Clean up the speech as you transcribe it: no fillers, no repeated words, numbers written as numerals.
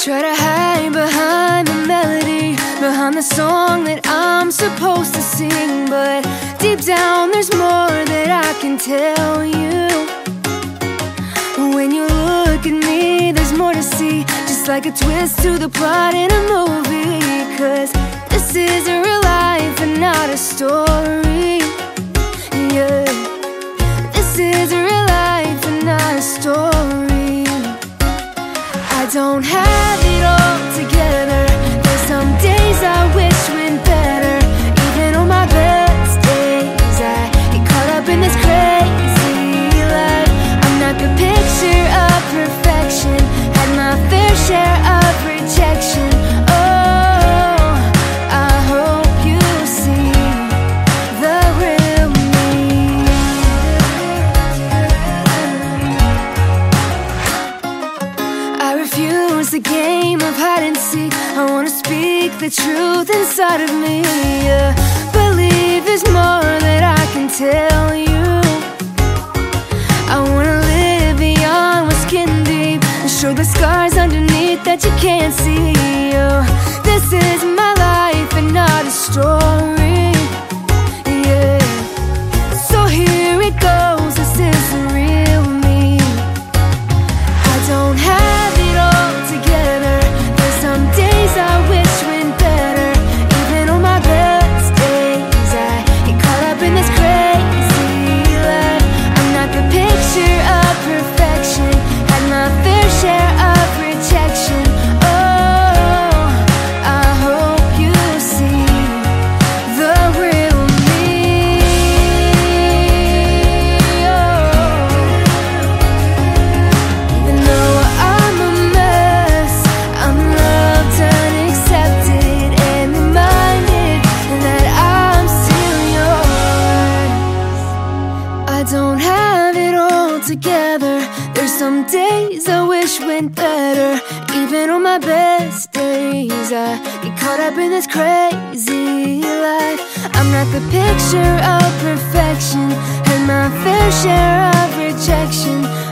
try to hide behind the melody, behind the song that I'm supposed to sing, but deep down there's more that I can tell you. When you look at me, there's more to see, just like a twist to the plot in a movie. 'Cause this is a real life and not a story. Yeah, this is a real life and not a story. I don't have it all together. There's some days I wish went better. Even on my best days, I get caught up in this crazy life. I'm not the picture of perfection, had my fair share of rejection. Oh, I hope you see the real me. I refuse the game of hide and seek. I wanna speak the truth inside of me. Believe there's more that I can tell you. I wanna live beyond what's skin deep and show the scars underneath that you can't see. This is my life and not a story. Yeah, so here it goes. This is the real me. I don't have it all together. There's some days I wish went better. Even on my best days, I get caught up in this crazy life. I'm not the picture of perfection, had my fair share of rejection. Oh, I hope you see the real me. Even though I'm a mess, I'm loved and accepted and reminded that I'm still yours. I don't have it all together. There's some days I wish went better. Even on my best days, I get caught up in this crazy life. I'm not the picture of perfection, had my fair share of rejection.